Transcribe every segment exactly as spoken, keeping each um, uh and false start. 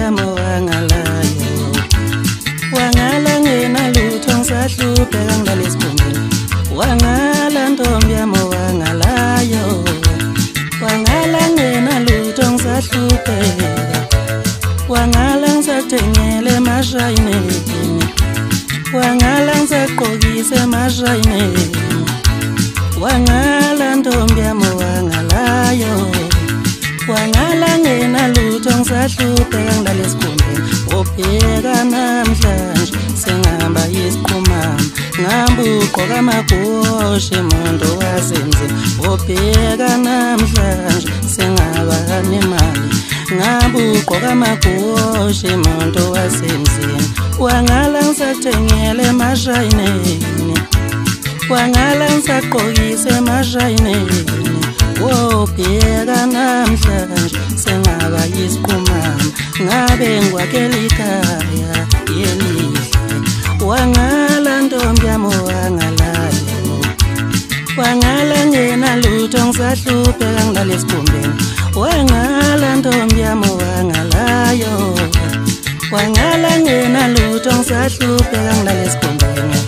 yami wangalayo wangala ngena lutho ngisahluphe ngidlala esikhumbeni wangala ntombi yami wangalayo wangala ngena lutho ngisahluphe wangala ngisathengele emashayineni wangala ngisagqokise emashayineni wangala ntombi yami wangalayo wangala ngena lutho ngisahluphe ngidlala esikhumbeni ubheka namhlanje sengihamba isiqhumama ngihamba ugqoka amagoshe muntu wasemzini ubheka namhlanje sengaba nemali ngihamba ugqoka amagoshe muntu wasemzini wangala ngisathengele emashayineni wangala ngisagqokise emashayineni wobheka namhlanje sengaba yisiqhumama ngabe ngwakhela ikhaya yelihle wangala ntombi yami wangalayo wangala ngena lutho ngisahluphe ngidlala esikhumbeni wangala ntombi yami wangalayo wangala ngena lutho ngisahluphe ngidlala esikhumbeni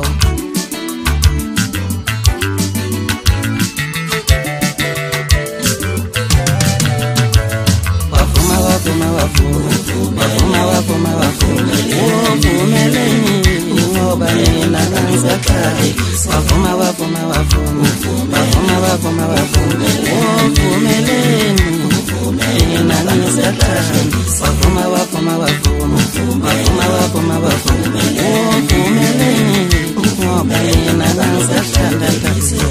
wafuma wafuma wafuma wafuma uvumeleni ngoba mina ngisakhaya wafuma wafuma wafuma wafuma wafuma wafuma uvumeleni mina ngisakhaya wafuma wafuma wafuma wafuma wafuma wafuma uvumeleni ngoba mina ngisakhaya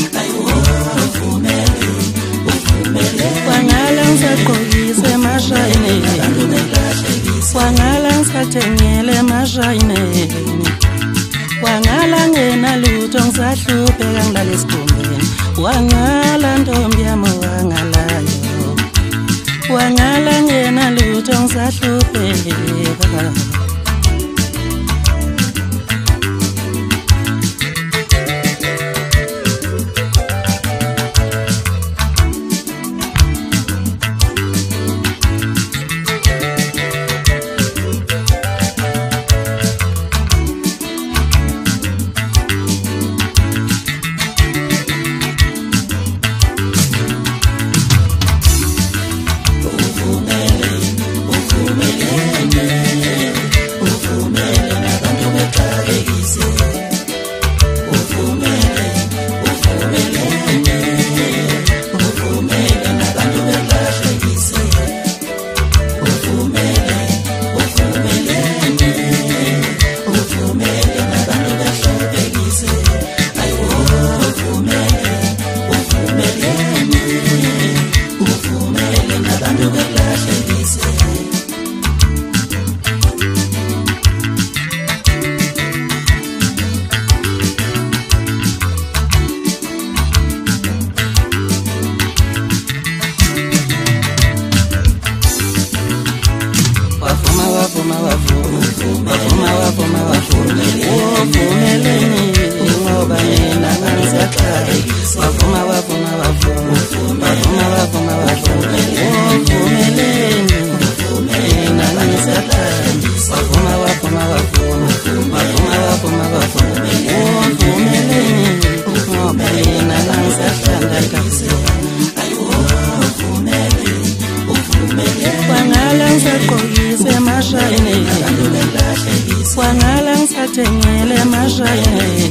wangala ngisagqokise emashayineni wangala ngisathengele emashayineni wangala ngena lutho ngisahluphe ngidlala esikhumbeni wangala ntombi yami wangalayo wangala ngena lutho ngisahluphe wafuma wafuma wafuma uvumeleni ngoba mina ngisakhaya wafuma wafuma wafuma wafuma wafuma wafuma uvumeleni mina ngisakhaya wafuma wafuma wafuma wafuma wafuma wafuma uvumeleni ngoba mina ngisakhaya wangala ngisagqokise emashayineni wangala ngisathengele emashayineni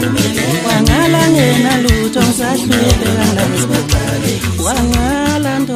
wangala ngena lutho ngisahluphe ngidlala esikhumbeni wangala